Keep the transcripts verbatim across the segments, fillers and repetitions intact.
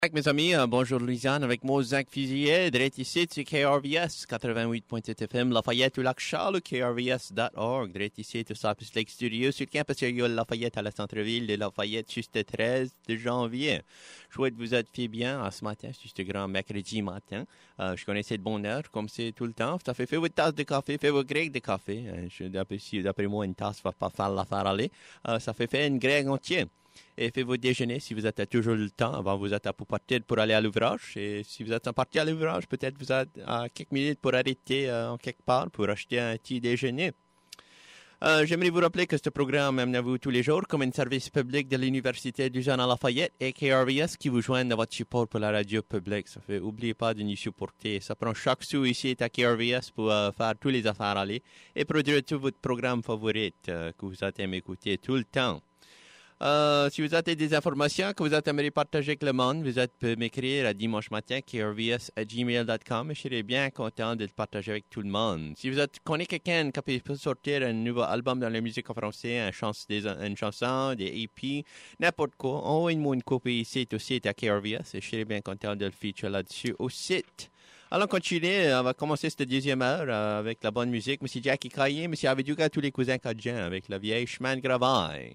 Avec mes amis, euh, bonjour Louisiane, avec moi Zach Fizillet, direct ici sur K R V S quatre-vingt-huit point sept F M, Lafayette ou Lac-Charles, K R V S point org, direct ici sur Cypress Lake Studio, sur le campus de Lafayette à la centre-ville de Lafayette, juste le treize de janvier. Je souhaite que vous êtes fait bien à ce matin, c'est ce grand mercredi matin. Euh, je connaissais de bonne heure, comme c'est tout le temps. Ça fait, fait votre tasse de café, fait votre grec de café. Euh, je, d'après, d'après moi, une tasse ne va pas faire l'affaire aller. Euh, ça fait faire une grec entière. Et faites votre déjeuner si vous êtes toujours le temps avant vous êtes pour partir pour aller à l'ouvrage. Et si vous êtes en partie à l'ouvrage, peut-être vous êtes à quelques minutes pour arrêter euh, en quelque part pour acheter un petit déjeuner. Euh, j'aimerais vous rappeler que ce programme est amené à vous tous les jours comme un service public de l'Université du Jean à Lafayette et K R V S qui vous joignent dans votre support pour la radio publique. Ça fait, n'oubliez pas de nous supporter. Ça prend chaque sou ici à K R V S pour euh, faire tous les affaires aller et produire tout votre programme favori euh, que vous êtes aimé écouter tout le temps. Euh, si vous avez des informations que vous aimeriez partager avec le monde, vous pouvez m'écrire à dimanche matin, k r v s arobase gmail point com et je serai bien content de le partager avec tout le monde. Si vous connaissez quelqu'un qui peut sortir un nouveau album dans la musique en français, une, chans, des, une chanson, des E P, n'importe quoi, envoyez-moi une copie ici au site à K R V S et je serai bien content de le feature là-dessus au site. Alors, continuez, on va commencer cette deuxième heure euh, avec la bonne musique. Monsieur Jackie Caillé, Monsieur Aviduga, tous les cousins Cajun avec la vieille chemin de Gravaille.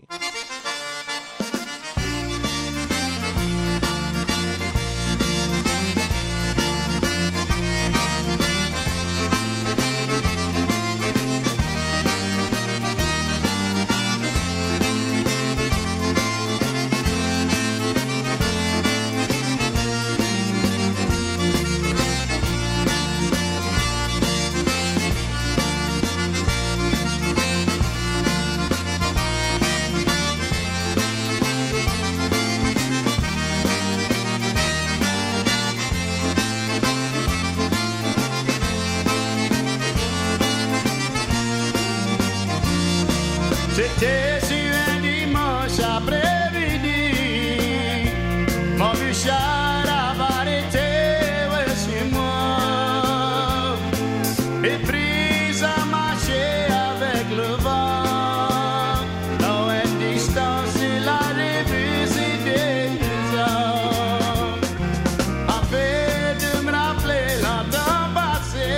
C'était sur un dimanche après-midi, mon bûchard a arrêté chez moi et pris à marcher avec le vent. À une distance, il a revisité les hommes, afin de me rappeler longtemps passé.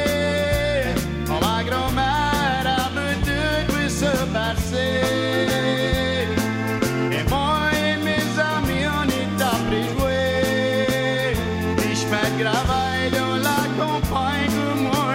Ma grand-mère a besoin de se passer. Et moi et mes amis, on est après jouer. Les chemins de Gravaille dans la campagne que moi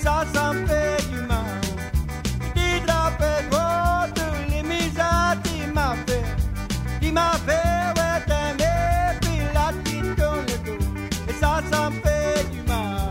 ça, ça me fait du mal. Dis rappelle toi toutes les misères qu'il m'a fait. Qui m'a fait, ouais, t'aimer, puis la petite dans le dos. Et ça, ça me fait du mal.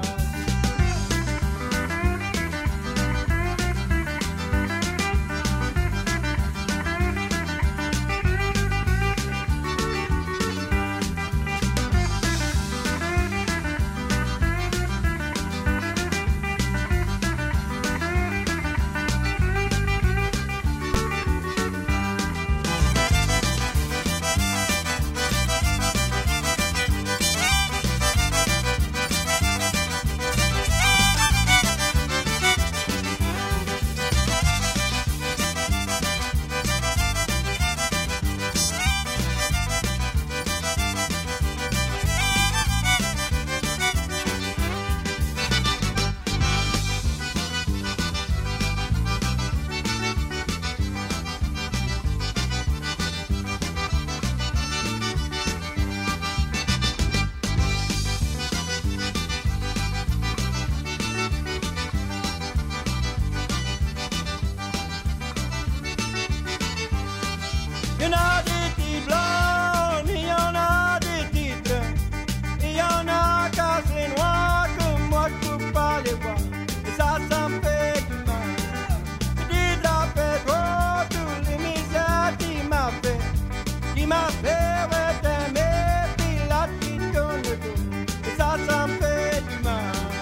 Il y en a des titres blancs, il y en a des titres. Il y en a casse les noirs comme moi je peux pas les voir. Et ça, ça me fait du mal. Dis rappelle-toi toutes les misères qu'il m'a fait. Qui m'a fait, ouais, t'aimer, puis la petite dans le dos. Et ça, ça me fait du mal.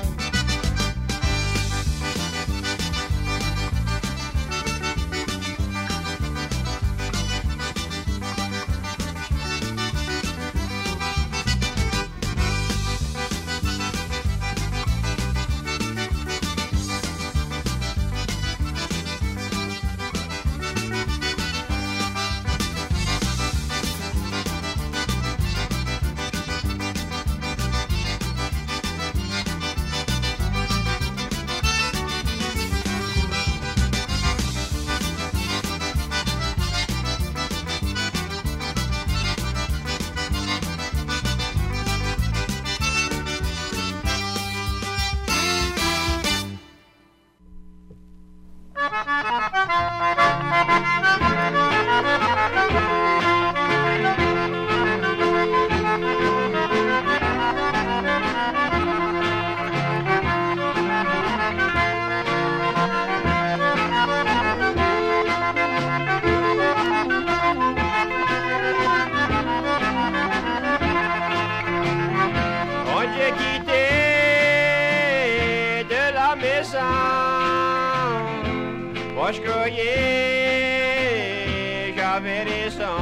Moi je croyais j'avais raison.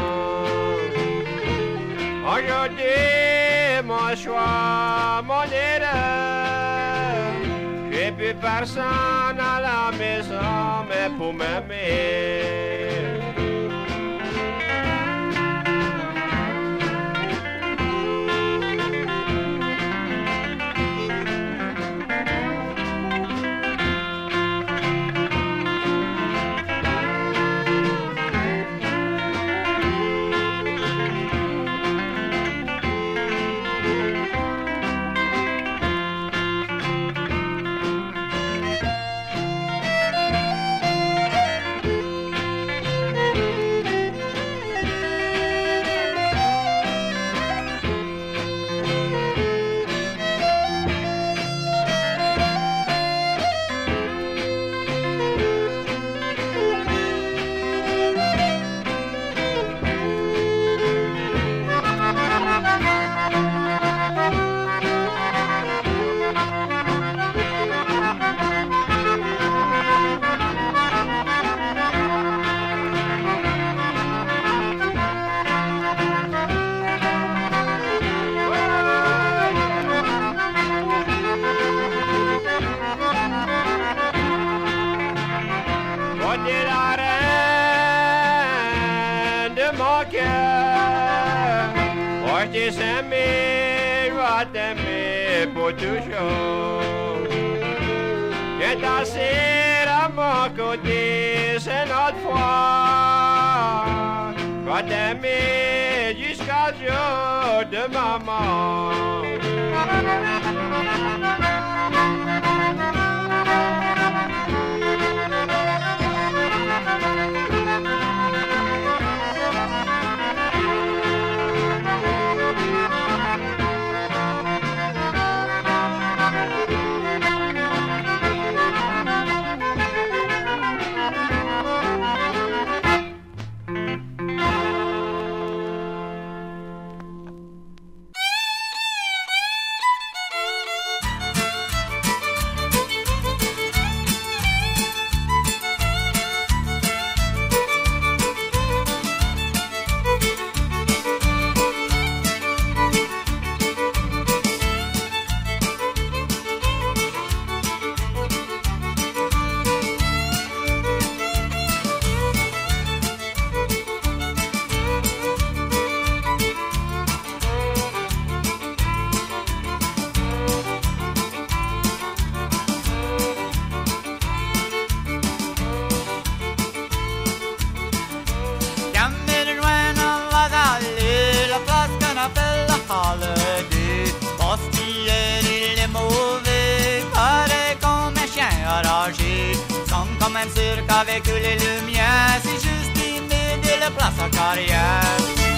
Aujourd'hui mon choix, mon erreur. J'ai plus personne à la maison, mais pour m'aimer. T'aimer, je vais t'aimer pour toujours. Viens danser à mon côté, c'est notre foi. Je vais t'aimer jusqu'au jour de ma mort. holiday. Postier, il est mauvais, pareil comme un chien enragé. Comme comme un cirque avec les lumières, c'est juste timide la place en carrière.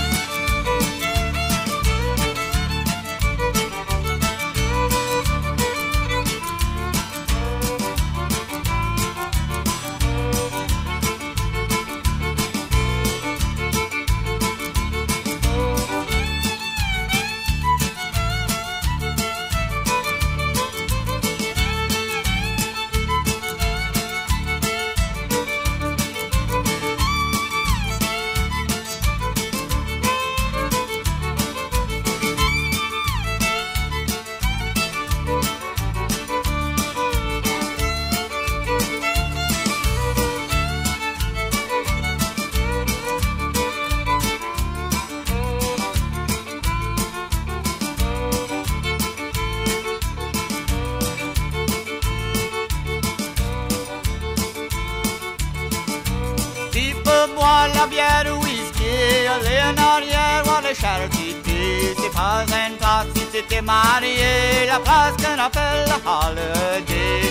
La bière ou whisky, aller en arrière voir les charité. C'est pas une place si t'étais marié, la place qu'on appelle la holiday.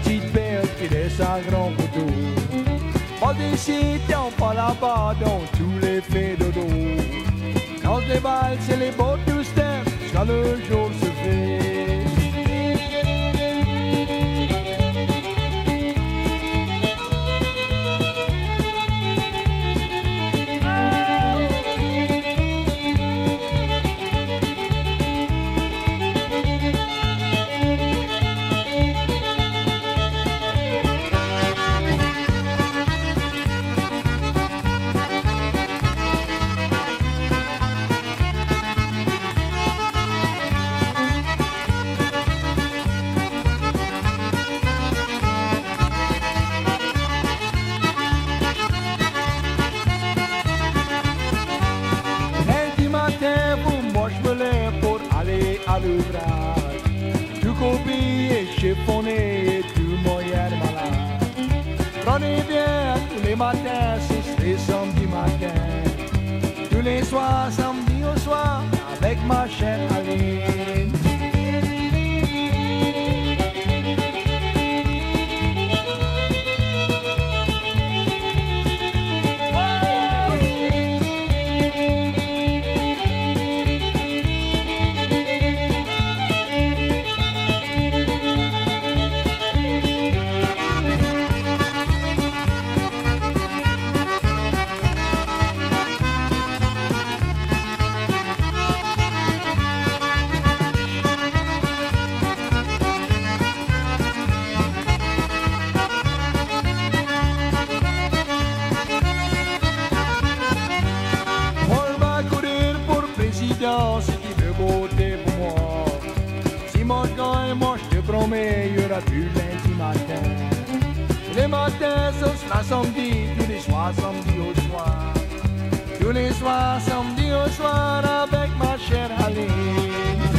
petite belle qui laisse un grand couteau. Pas d'ici, tiens pas là-bas dans tous les faits de dos. Quand les balles, c'est les beaux two-step, quand le jour se fait. À l'ouvrage, tout copié et chiffonné, tout moyen de malade. Prenez bien tous les matins, c'est les samedis matins. Tous les soirs, samedi au soir, avec ma chère Aline. C'est qui veut voter pour moi. Si moi je gagne, moi je te promets, il y aura plus lundi matin. Tous les matins, ce sera samedi, tous les soirs, samedi au soir. Tous les soirs, samedi au soir, avec ma chère Aline.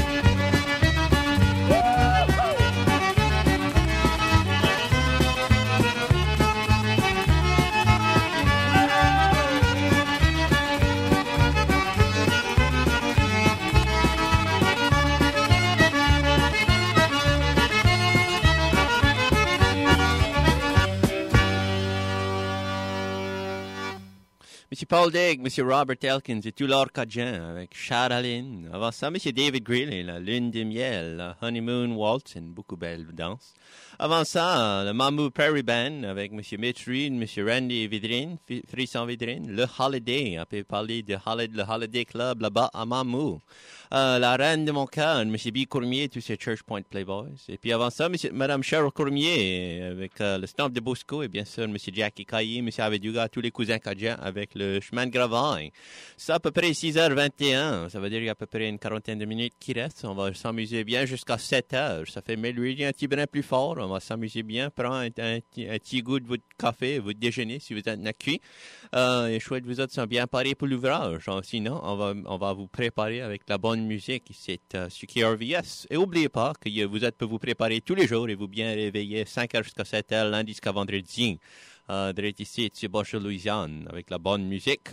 Monsieur Paul Digg, Monsieur Robert Elkins et tout l'Orcadien avec Charline. Avant ça, Monsieur David Greeley, la Lune de miel, la Honeymoon Waltz, une beaucoup belle danse. Avant ça, le Mamou Prairie Band avec Monsieur Mitch Reed, Monsieur Randy Vidrine, Frisson Vidrine, le Holiday, on peut parler de Holiday, le Holiday Club là-bas à Mamou. Euh, la Reine de mon cœur, M. B. Courmier, tous ces Church Point Playboys. Et puis avant ça, monsieur, Mme Cheryl Courmier avec euh, le Stomp de Bosco et bien sûr M. Jackie Caillé, M. Aveduga, tous les cousins Cadiens avec le chemin de Gravagne. C'est à peu près six heures vingt et un, ça veut dire qu'il y a à peu près une quarantaine de minutes qui restent. On va s'amuser bien jusqu'à sept heures. Ça fait m'éloigner un petit brin plus fort. On va s'amuser bien, prendre un, un, un petit goût de votre café, votre déjeuner si vous êtes accueillis. Euh, et chouette, vous autres sont bien parés pour l'ouvrage. Sinon, on va, on va vous préparer avec la bonne musique ici euh, sur K R V S. Et n'oubliez pas que euh, vous êtes pour vous préparer tous les jours et vous bien réveiller cinq heures jusqu'à sept heures, lundi jusqu'à vendredi. Euh, d'être ici, sur Bosch, Louisiane, avec la bonne musique.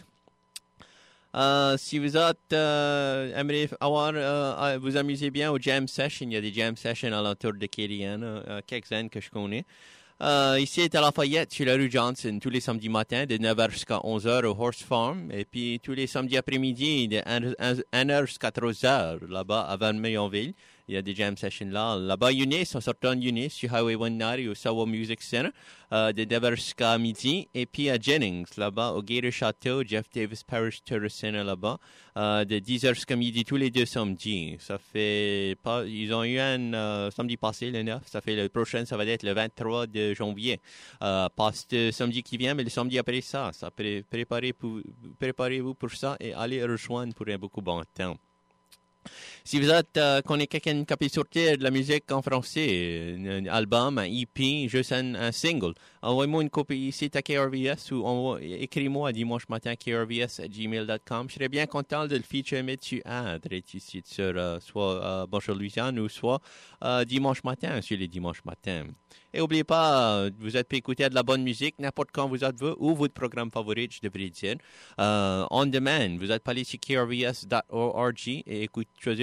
Euh, si vous êtes, euh, aimeriez avoir, euh, vous amusez bien au jam session, il y a des jam sessions alentour de Kéliane, euh, quelques-uns que je connais. Euh, ici à Lafayette, sur la rue Johnson, tous les samedis matins, de neuf heures jusqu'à onze heures au Horse Farm. Et puis tous les samedis après-midi, de une heure jusqu'à trois heures, là-bas à Van-Meyonville. Il y a des jam sessions là. Là-bas, Eunice, on sortant Eunice, sur Highway cent neuf au Sawa Music Center, euh, de neuf heures jusqu'à midi. Et puis à Jennings, là-bas, au Gator Château, Jeff Davis Parish Tourist Center, là-bas, euh, de dix heures jusqu'à midi, tous les deux samedis. Ça fait pas, ils ont eu un euh, samedi passé, le neuf. Ça fait le prochain, ça va être le vingt-trois de janvier. Euh, pas ce samedi qui vient, mais le samedi après ça. ça pré- préparez pour, préparez-vous pour ça et allez rejoindre pour un beaucoup bon temps. Si vous êtes, euh, connaissez quelqu'un qui peut sortir de la musique en français, un album, un E P, juste un, un single, envoyez-moi une copie ici à K R V S ou envoie, écris-moi à dimanche matin K R V S à gmail dot com. Je serais bien content de le feature tu ad ici sur euh, soit euh, Bonjour Louisiane ou soit euh, dimanche matin sur les dimanches matins. Et n'oubliez pas, vous êtes pour écouter de la bonne musique n'importe quand vous êtes vous ou votre programme favori, je devrais dire. Euh, on demand, vous êtes pas allé sur K R V S dot org et écoute, choisir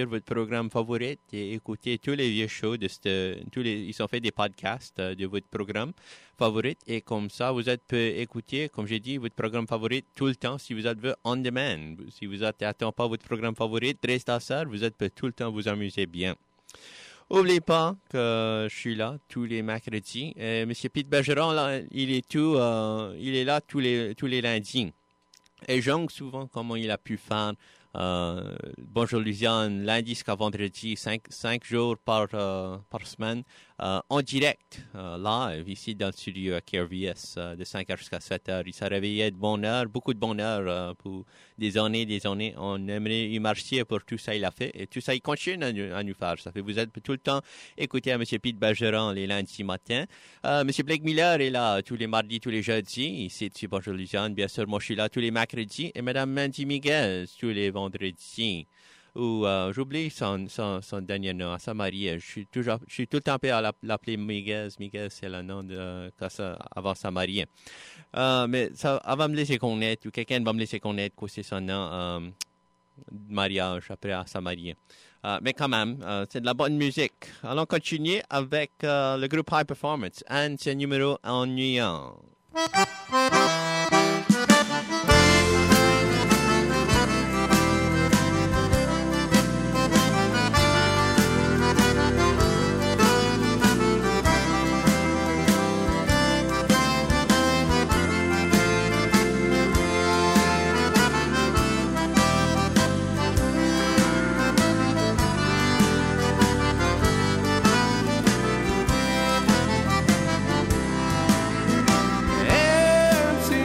votre programme favori et écouter tous les vieux shows de cette, tous les, ils ont fait des podcasts euh, de votre programme favori et comme ça, vous êtes peut écouter, comme j'ai dit, votre programme favori tout le temps si vous êtes on demand. Si vous n'attendez pas votre programme favori, reste à ça, vous êtes peut tout le temps vous amuser bien. N'oubliez pas que je suis là tous les mercredis. Euh, Monsieur Pete Bergeron, là, il est tout, euh, il est là tous les tous les lundis. Et jongle souvent comment il a pu faire. Euh, Bonjour Louisiane, lundi jusqu'à vendredi, cinq, cinq jours par, euh, par semaine, euh, en direct, euh, live, ici dans le studio à K R V S, euh, de cinq heures jusqu'à sept heures. Il s'est réveillé de bonne heure, beaucoup de bonne heure euh, pour des années, des années. On aimerait lui remercier pour tout ça qu'il a fait et tout ça il continue à nous, à nous faire. Ça fait vous êtes tout le temps écouter à M. Pete Bergeron les lundis matins. Euh, M. Blake Miller est là tous les mardis, tous les jeudis, ici sur Bonjour Louisiane. Bien sûr, moi je suis là tous les mercredis et Mme Mandy Miguel tous les vendredi. Ou euh, j'oublie son, son, son dernier nom, à sa mariée. Je suis toujours, je suis tout le temps à l'appeler Miguel. Miguel, c'est le nom de ça, avant sa mariée. Euh, mais ça, elle va me laisser connaître, ou quelqu'un va me laisser connaître que c'est son nom euh, de mariage après à sa mariée. Euh, mais quand même, euh, c'est de la bonne musique. Allons continuer avec euh, le groupe High Performance. Un c'est un numéro ennuyant. M C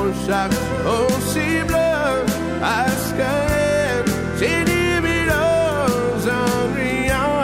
chaque aussi bleu à ce qu'elle c'est des bilans ennuyants.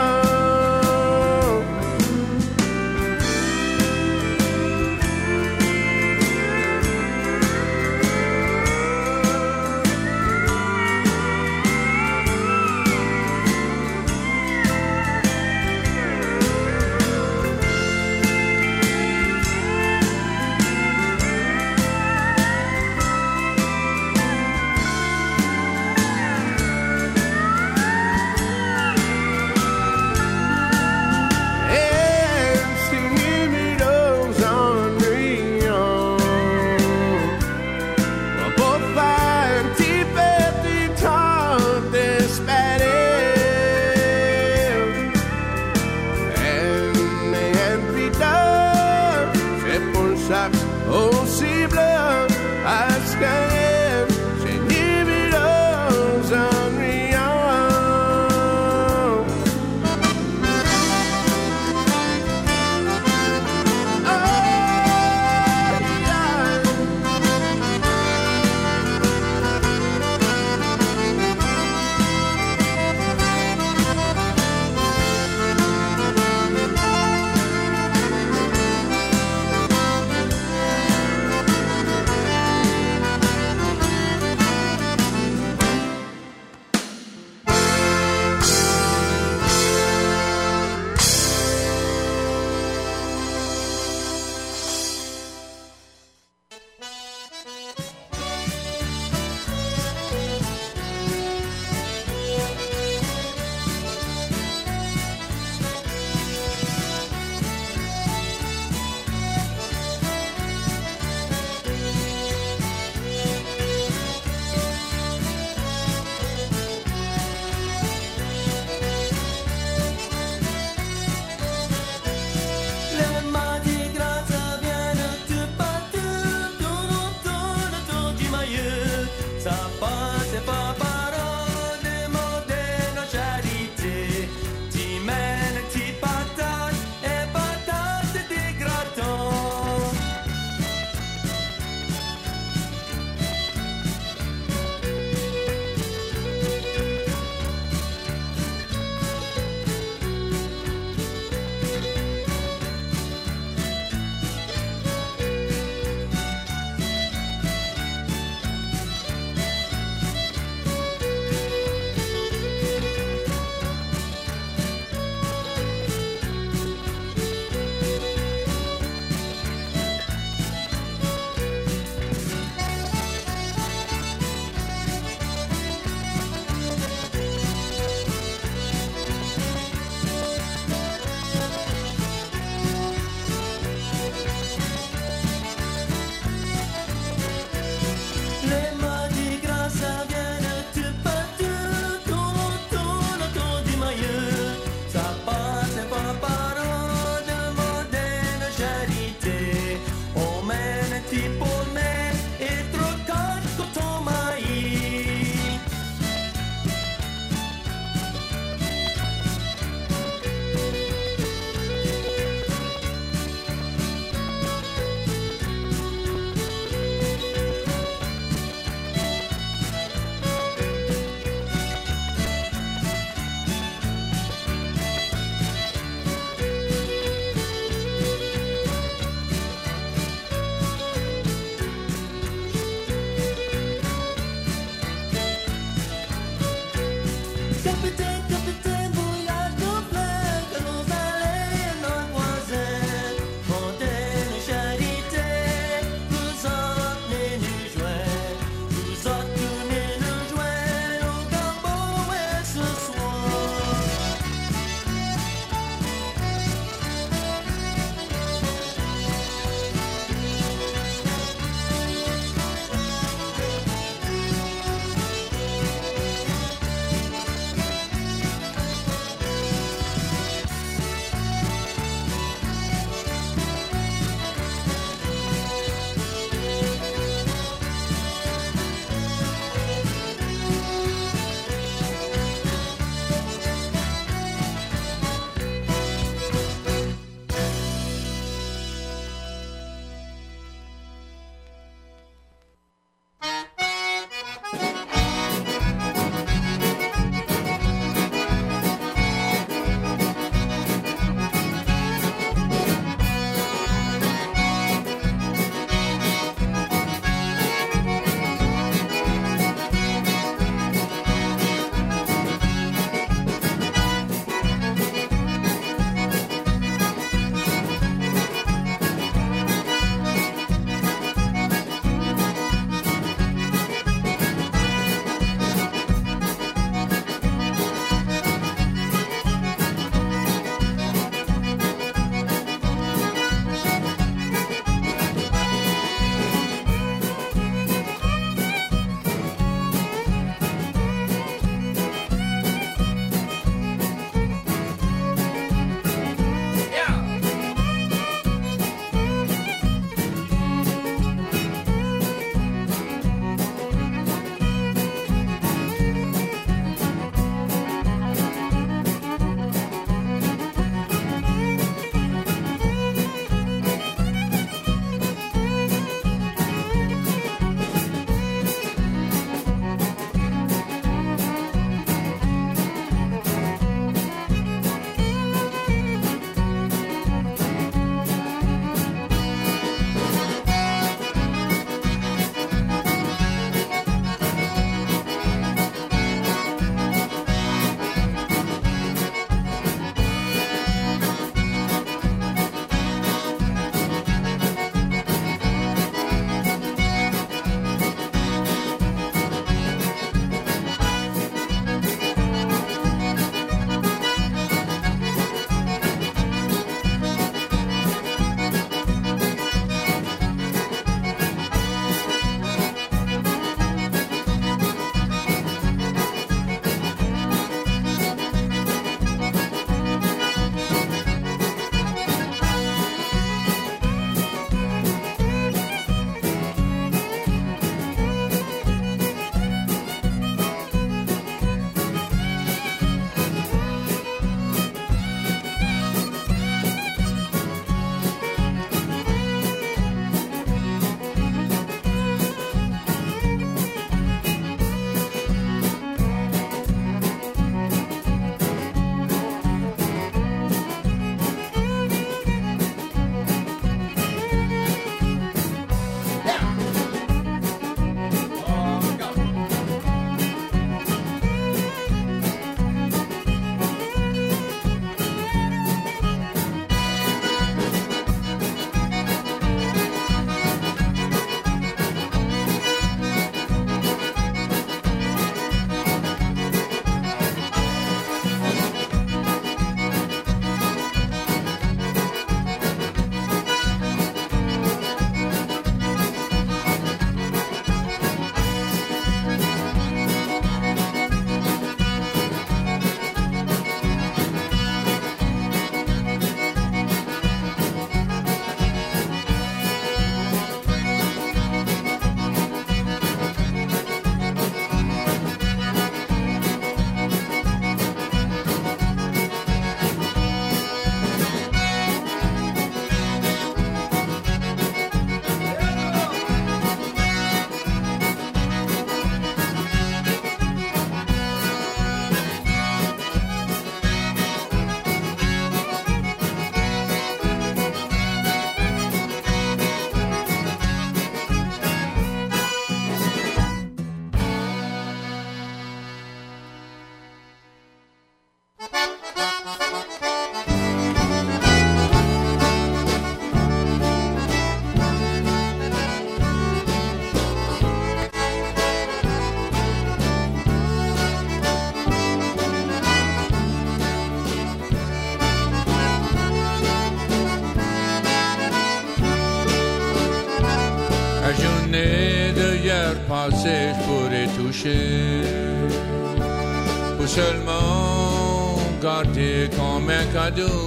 soirée de hier passé, je pourrais toucher pour seulement garder comme un cadeau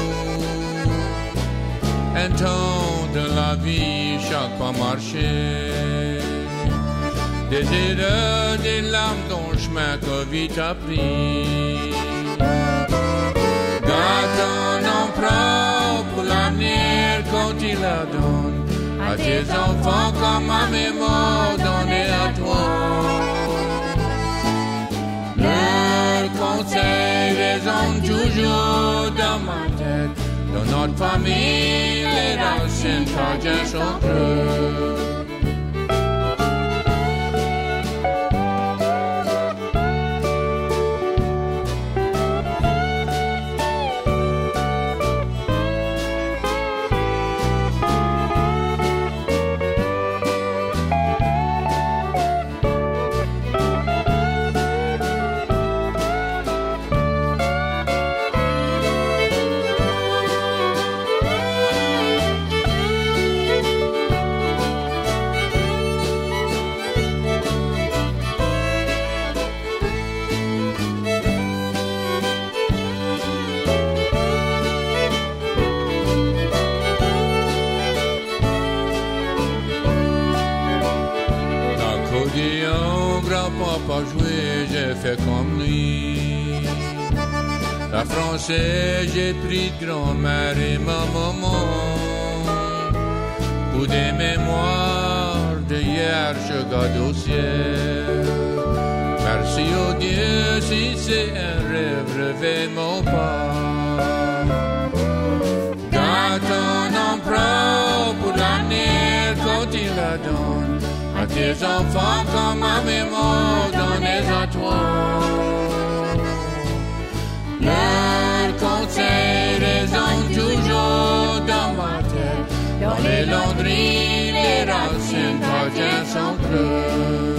un temps de la vie chaque fois marcher. Des erreurs, des larmes dont le chemin que vite a pris. Garde ton emprunt pour l'avenir quand il la donne à tes enfants comme ma mémoire donnée à toi. Leurs conseils résonnent toujours dans ma tête. Dans notre famille, les racines chacun sont creux. Pas joué, j'ai fait comme lui. La française, j'ai pris de grand-mère et ma maman. Pour des mémoires de hier, je garde au ciel. Merci au Dieu si c'est un rêve, rêvez mon pas. Garde ton emprunt pour l'avenir quand il la donne à tes enfants comme ma mémoire donnée à toi. Leurs conseils résonnent toujours dans ma tête. Dans les laundries, les racines parviennent sans creux.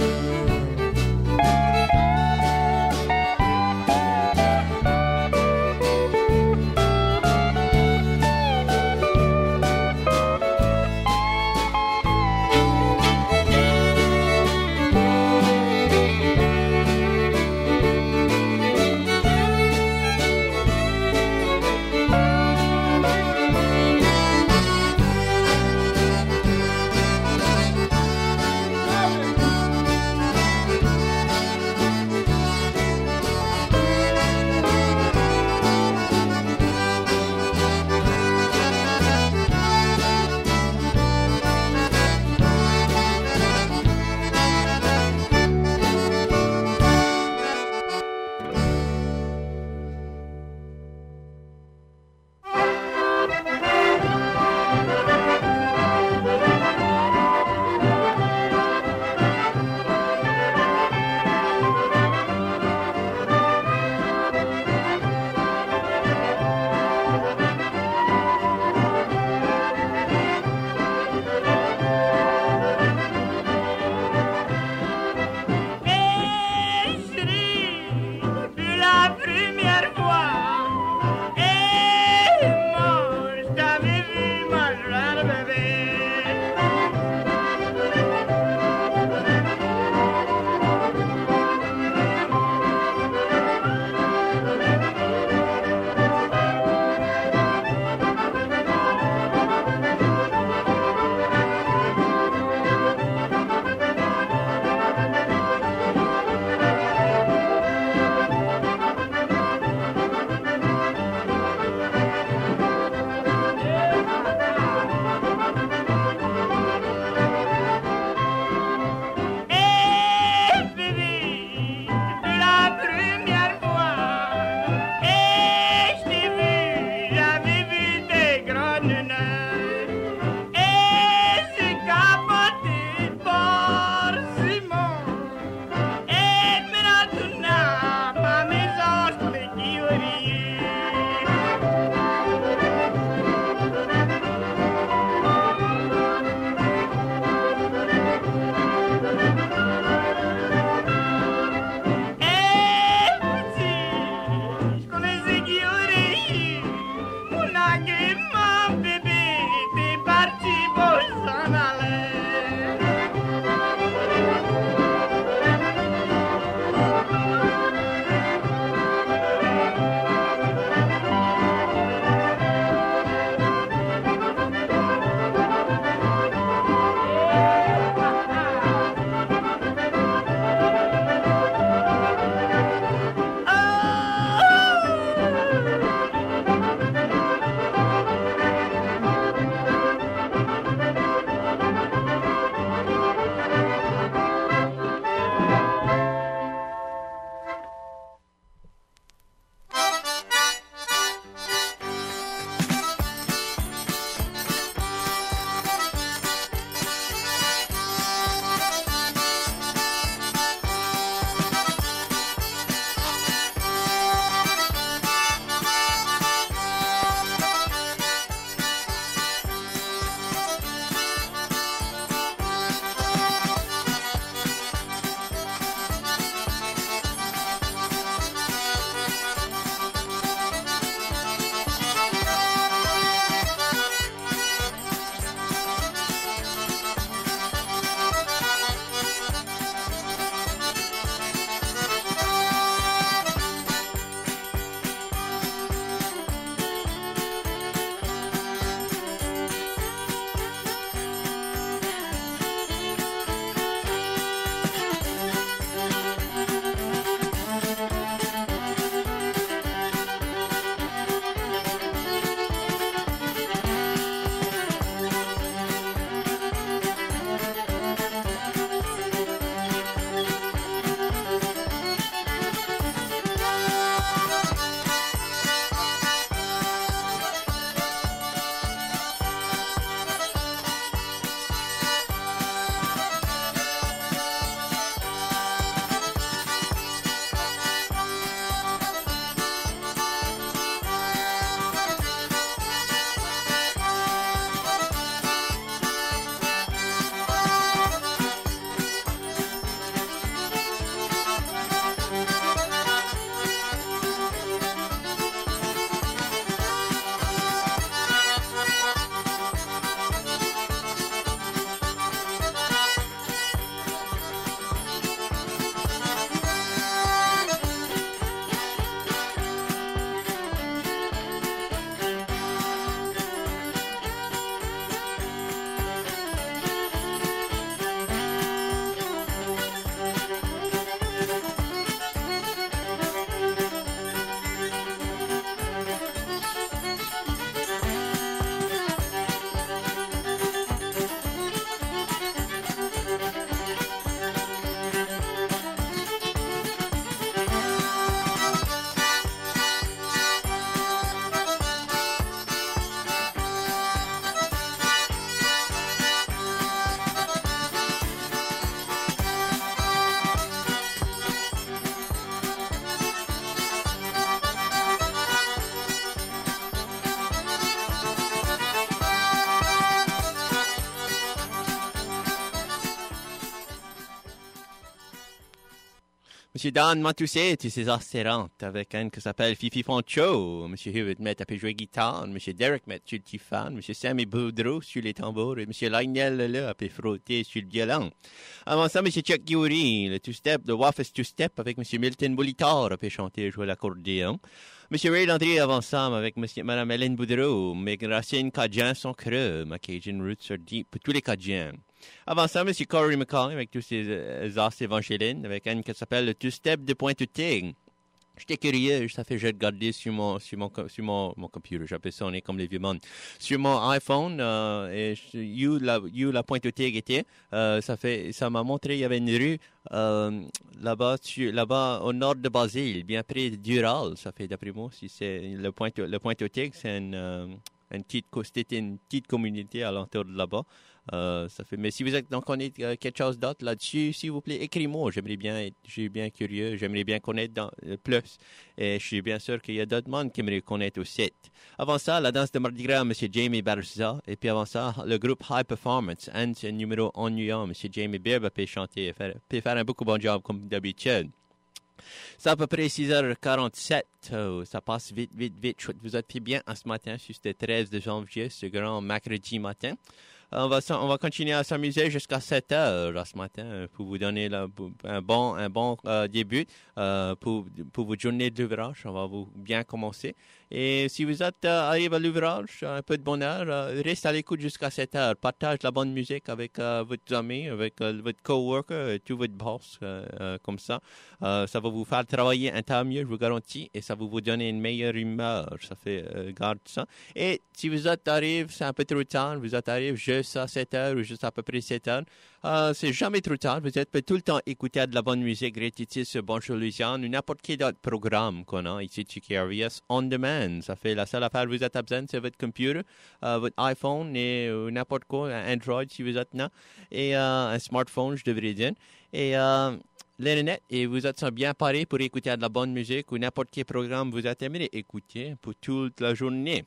Monsieur Dan Matousset et ses astérantes avec un qui s'appelle Fifi Poncho. Monsieur Hewitt met à jouer guitare. Monsieur Derek met sur le tiffan. Monsieur Sammy Boudreau sur les tambours. Et Monsieur Lionel là, a frotter sur le violon. Avant ça, Monsieur Chuck Giouri, le two-step de Waffles Two-Step avec Monsieur Milton Bolitar a chanter et jouer l'accordéon. Monsieur Ray Landry avant ça avec Monsieur, Madame Hélène Boudreau. Mes racines cajun sont creux. Ma Cajun roots are deep. Pour tous les cajuns. Avant ça, M. Corey McCall avec tous ses euh, as évangélines, avec une qui s'appelle le two-step de Pointe-Tigre. J'étais curieux, ça fait que j'ai regardé sur mon, sur mon, sur mon, mon computer, j'appelle ça, on est comme les vieux mondes. Sur mon iPhone, euh, et où la, où la Pointe-Tigre était, euh, ça fait, ça m'a montré, il y avait une rue, euh, là-bas, sur, là-bas, au nord de Basile, bien près de Dural, ça fait, d'après moi, si c'est, le Pointe, le Pointe-Tigre, c'est une, euh, une petite, c'était une petite communauté à l'entour de là-bas. Euh, ça fait, mais si vous êtes donc connaître euh, quelque chose d'autre là-dessus, s'il vous plaît, écrivez-moi. J'aimerais bien être, je suis bien curieux, j'aimerais bien connaître dans, euh, plus. Et je suis bien sûr qu'il y a d'autres monde qui aimeraient connaître aussi. Avant ça, la danse de Mardi Gras, M. Jamie Barza. Et puis avant ça, le groupe High Performance, un numéro ennuyant, M. Jamie Beerba peut chanter et faire, peut faire un beaucoup bon job comme d'habitude. C'est à peu près six heures quarante-sept. Oh, ça passe vite, vite, vite. Vous êtes fait bien en ce matin, sur ce treize de janvier, ce grand mercredi matin. On va, on va continuer à s'amuser jusqu'à sept heures ce matin pour vous donner là, un bon, un bon euh, début euh, pour, pour votre journée d'ouvrage. On va vous bien commencer. Et si vous êtes euh, arrivé à l'ouvrage, un peu de bonheur, euh, reste à l'écoute jusqu'à sept heures. Partage la bonne musique avec euh, votre ami, avec euh, votre coworker, et tout votre boss, euh, euh, comme ça. Euh, ça va vous faire travailler un temps mieux, je vous garantis, et ça va vous donner une meilleure humeur. Ça fait, euh, garde ça. Et si vous êtes arrivé, c'est un peu trop tard, vous êtes arrivé juste à sept heures ou juste à peu près sept heures, euh, c'est jamais trop tard. Vous êtes peut tout le temps écouter de la bonne musique, rétitier sur Bonjour Louisiane ou n'importe quel autre programme qu'on a ici sur K R V S On Demand. Ça fait la seule affaire que vous êtes besoin, c'est votre computer, euh, votre iPhone et euh, n'importe quoi, un Android si vous êtes là, et euh, un smartphone, je devrais dire. Et euh, l'Internet, et vous êtes bien paré pour écouter de la bonne musique ou n'importe quel programme vous êtes aimé écouter pour toute la journée.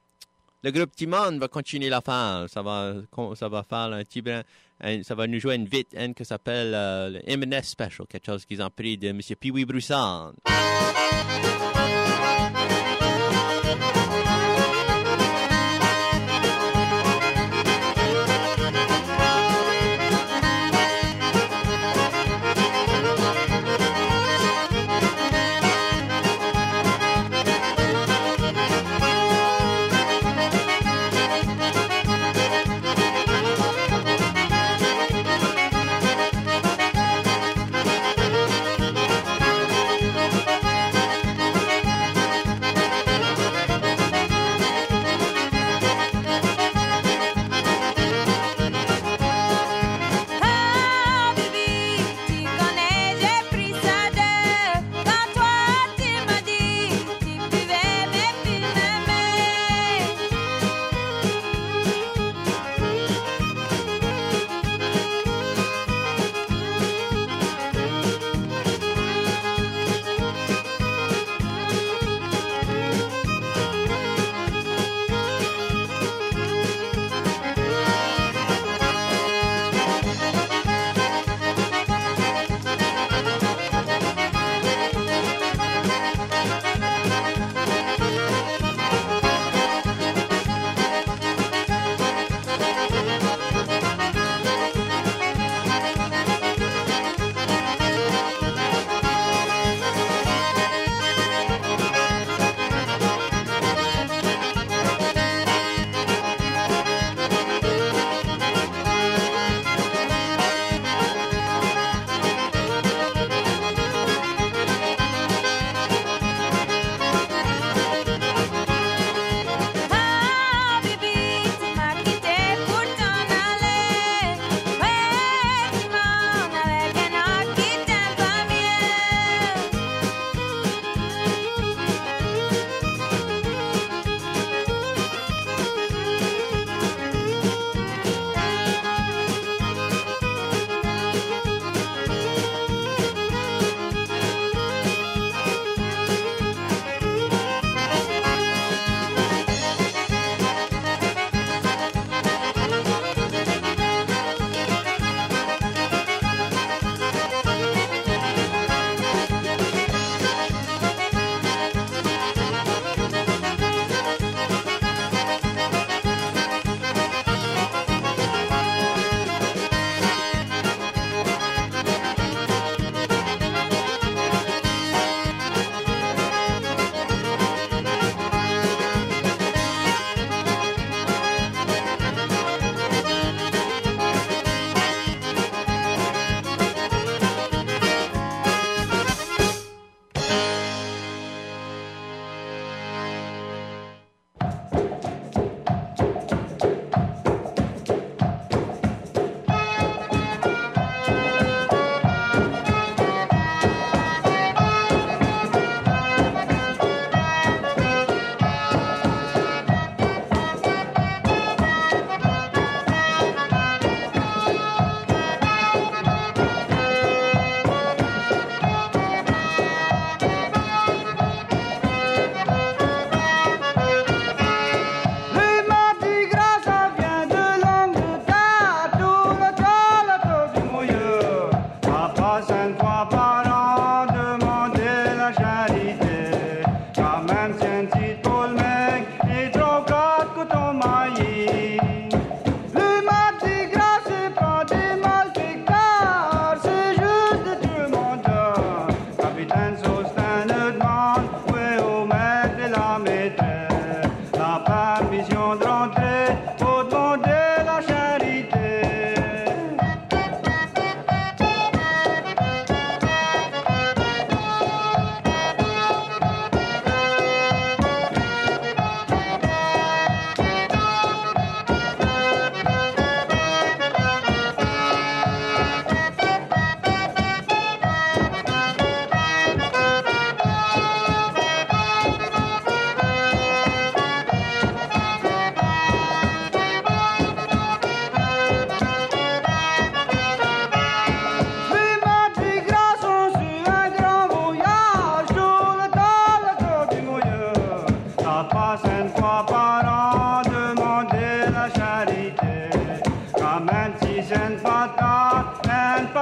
Le groupe Timon va continuer la faire. Ça va, ça va faire un petit brin, un, ça va nous jouer une vite, une qui s'appelle euh, le M and S Special, quelque chose qu'ils ont pris de M. Pee-wee Broussard. Thank you.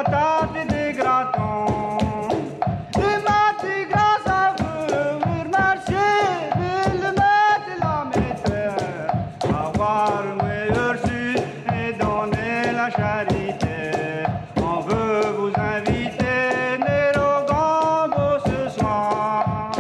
patates et des gratons. Le matin grâce à vous, vous marchez, le matin la maîtresse. Avoir meilleur su et donner la charité. On veut vous inviter, Nero Gambo ce soir.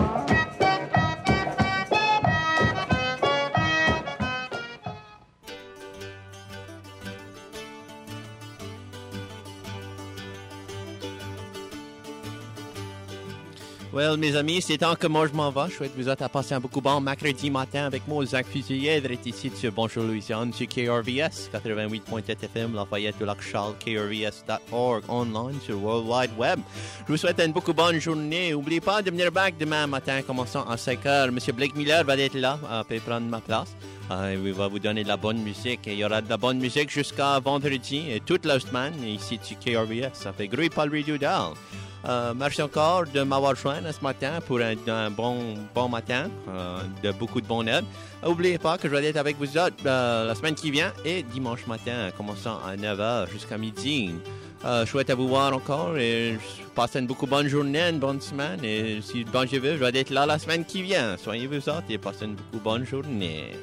Well, mes amis, c'est temps que moi je m'en vais. Je souhaite vous autres à passer un beaucoup bon mercredi matin avec moi, Zach Fusilier, d'être ici sur Bonjour Louisiane, sur K R V S, quatre-vingt-huit point sept F M, Lafayette du Lac-Charles, K R V S dot org, online sur World Wide Web. Je vous souhaite une beaucoup bonne journée. N'oubliez pas de venir back demain matin, commençant à cinq heures. Monsieur Blake Miller va être là, euh, pour prendre ma place. Euh, il va vous donner de la bonne musique. Et il y aura de la bonne musique jusqu'à vendredi et toute la semaine ici sur K R V S. Ça fait gros Paul Radio Down. Euh, merci encore de m'avoir joint ce matin pour un, un bon, bon matin, euh, de beaucoup de bonheur. N'oubliez pas que je vais être avec vous autres euh, la semaine qui vient et dimanche matin, commençant à neuf heures jusqu'à midi. Euh, je souhaite à vous voir encore et passez une beaucoup bonne journée, une bonne semaine. Et si bon je veux, je vais être là la semaine qui vient. Soyez vous autres et passez une beaucoup bonne journée.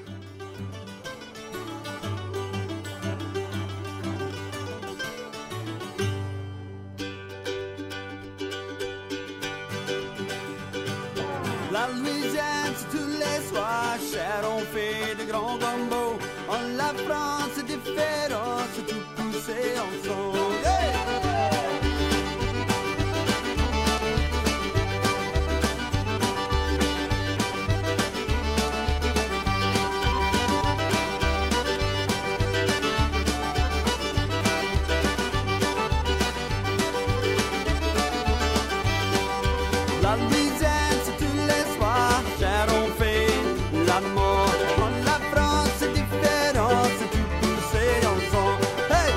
La Louisiane, c'est tous les soirs, cher, on fait de grands gombo. En la France, c'est différent, c'est tout poussé ensemble. Hey! La Louisiane, c'est tous les soirs, cher, on fait l'amour. En la France, c'est différent, c'est tout poussé ensemble. Hey!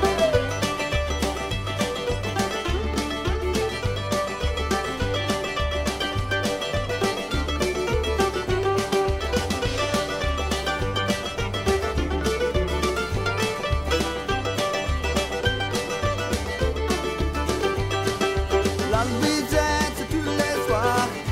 La Louisiane, c'est tous les soirs.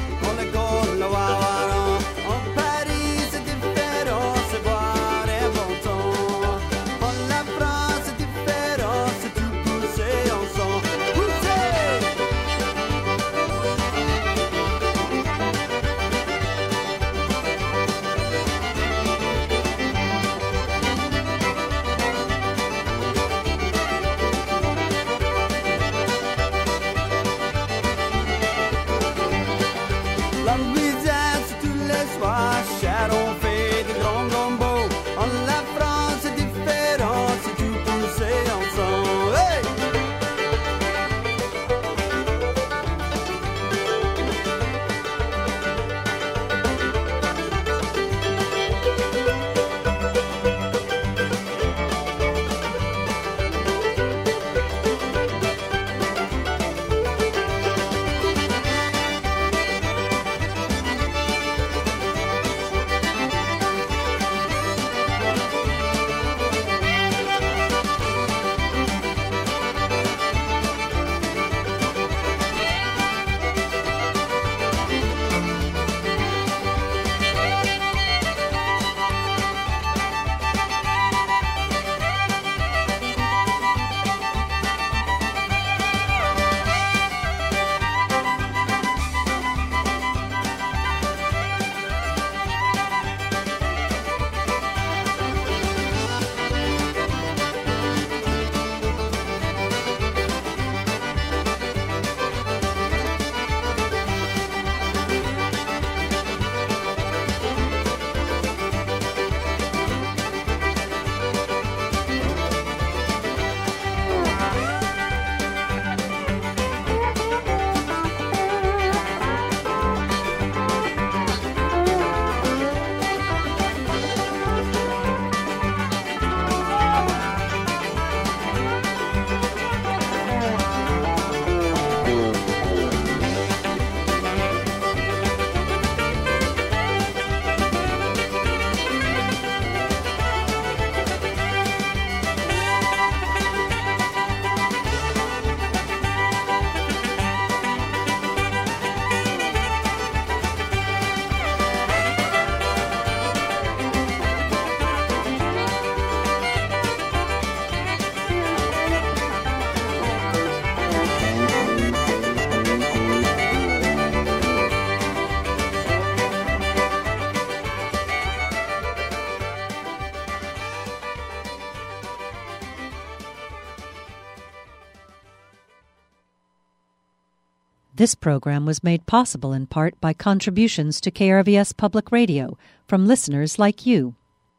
This program was made possible in part by contributions to K R V S Public Radio from listeners like you.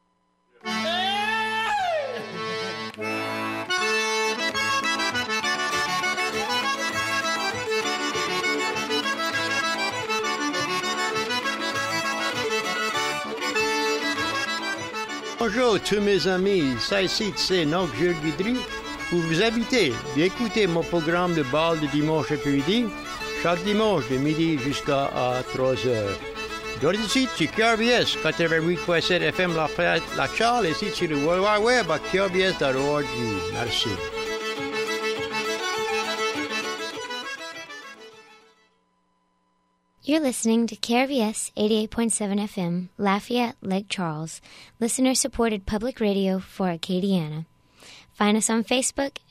Bonjour tous mes amis, ça ici c'est Noc Jules Guidry. Vous vous habitez d'écouter mon programme de bal de dimanche après-midi, chaque dimanche de midi jusqu'à trois heures. Donc ici, tu K R V S quatre-vingt-huit point sept F M Lafayette-Lac-Charles, et ici sur le World Wide Web à K R V S dot org. Merci. You're listening to K R V S eighty-eight point seven F M, Lafayette, Lake Charles, listener-supported public radio for Acadiana. Find us on Facebook